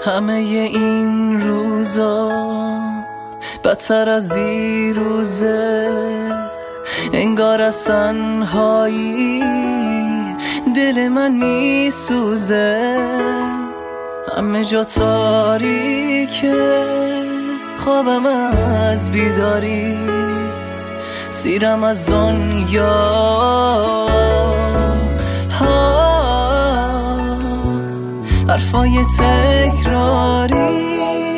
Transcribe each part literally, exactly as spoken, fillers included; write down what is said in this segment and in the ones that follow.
همه این روزا بدتر از دیروزه، انگار از تنهایی دل من میسوزه. همه جا تاریکه، خوابم از بیداری، سیرم از دنیا، حرفای تکراری.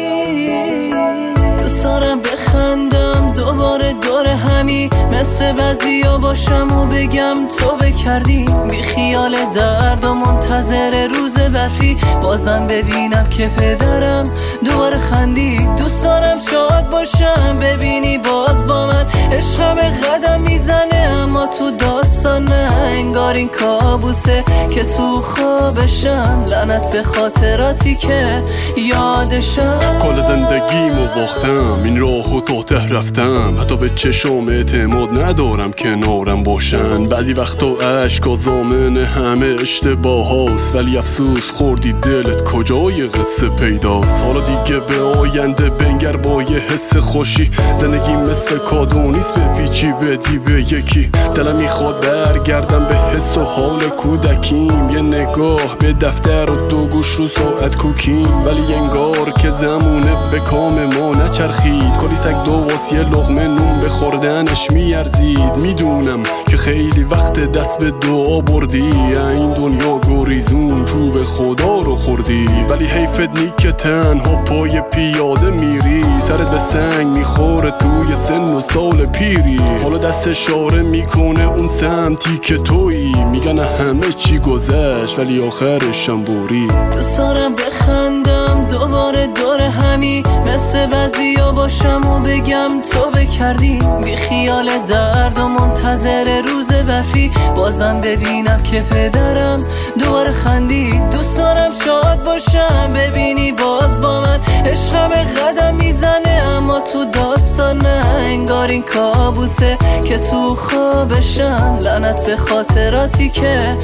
دوست دارم بخندم دوباره دور همی، مثل بعضیا باشم و بگم تو بکردی. بی خیال درد و منتظر روز برفی، بازم ببینم که پدرم دوباره خندی. دوست دارم شاد باشم ببینی باز با من، عشق به قدم میزنه اما تو داستان نه. انگار این کابوسه که تو خوابشم، لعنت به خاطراتی که یادشم. کل زندگیمو باختم، این راهو تا ته رفتم، حتی به چشام اعتماد ندارم کنارم باشن. بعضی وقتا عشق آزامن همه اشتباه هاست، ولی افسوس خوردی دلت کجای قصه پیداست. حالا دیگه به آینده بنگر با یه حس خوشی، زندگی مثل کادو نیست بپیچی بدی به یکی. دلم میخواد برگردم به حس و حال کودکیم، یه نگاه به دفتر و دو گوش رو ساعت کوکیم. ولی انگار که زمونه به کام ما نچرخید، کلی سگ دو واس یه لقمه نون به خوردنش میارزید. میدونم که خیلی وقت دست به دعا بردی، این دنیا گریزون چوب خدا رو خوردی. ولی حیفت نی که تنها پای پیاده میری، سرت به سنگ میخوره توی سن و سال پیری. حالا دست اشاره میکنه اون سمتی که تویی، میگن همه چی گذشت ولی آخرش هم بوری. دوست دارم بخندم دوباره دور همی، مثل بعضیا باشم و بگم تو بکردی. بی خیال درد و منتظر روز بفی، بازم ببینم که پدرم دوباره خندی. دوست دارم شاد باشم ببینی باز با من، عشق به قدم میزنه اما تو داستان نه. انگار این کابوسه که تو خوابشم، لعنت به خاطراتی که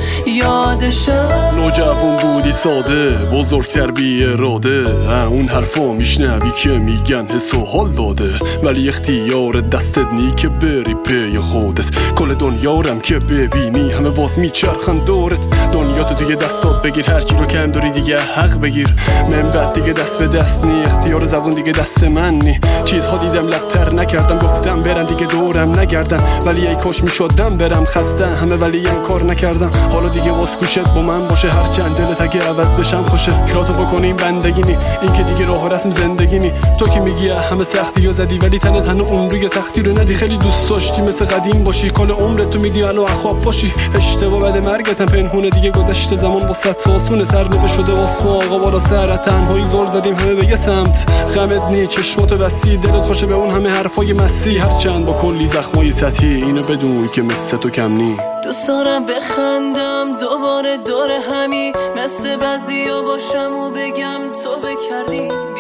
یادشم. نوجوان بودی ساده، بزرگتر بی اراده، اون حرفا میشنوی که میگن حس و حال داده. ولی اختیار دستت نی که بری پی خودت، کل دنیارم که ببینی همه باز میچرخن دورت. دنیاتو دیگه دستات بگیر، هرچی رو کم داری دیگه حق بگیر. من بعد دیگه دست به دست نی، اختیار زبون دیگه دست من نی. چیزها دیدم لبتر نکردم، گفتم برن دیگه دورم نگردن، ولی ای کاش میشدم برم خسته همه ولی این کار نکردم. حالا دیگه واس گوشت با من باشه، هر چند دلت اگه عوض بشم خوشه. کراتو بکنیم بندگی نی، این که دیگه راه و رسم زندگی نی. تو که میگی همه سختی ها زدی، ولی تنه تنه اون روی سختی رو ندی. خیلی دوست داشتی مثل قدیم باشی، کل عمرت تو میدی الو اخواب باشی. اشتباه بعد مرگتم پنهونه دیگه، گذشته زمان با صد آسونه. سر نوشته شده واسه آقا بالا سر، تنهایی زور زدیم همه به یه سمت. غمت نی چشماتو بستی، دلت خوشه به اون همه حرفای مسی، هر چند با کلی زخمای سطحی. اینو بدون که مثل تو کم نی. دوست دارم بخندم دوباره دور همی، مثل بعضیا باشم و بگم تو بکردی.